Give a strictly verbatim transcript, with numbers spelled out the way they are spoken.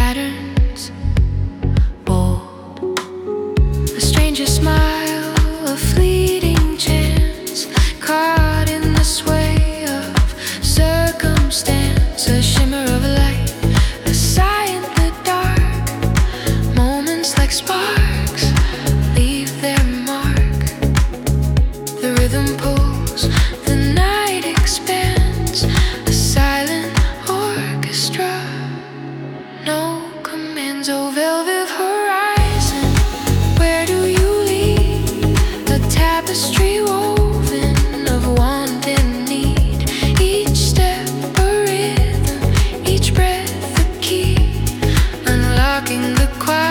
patterns, or a stranger smile, a fleeting chance, caught in the sway of circumstance, a shimmer of light, a sigh in the dark. Moments like sparks leave their mark. The rhythm pulls, the night expands, a silent orchestra. No commands, oh velvet horizon, where do you lead? A tapestry woven of want and need, each step a rhythm, each breath a key, unlocking the quiet.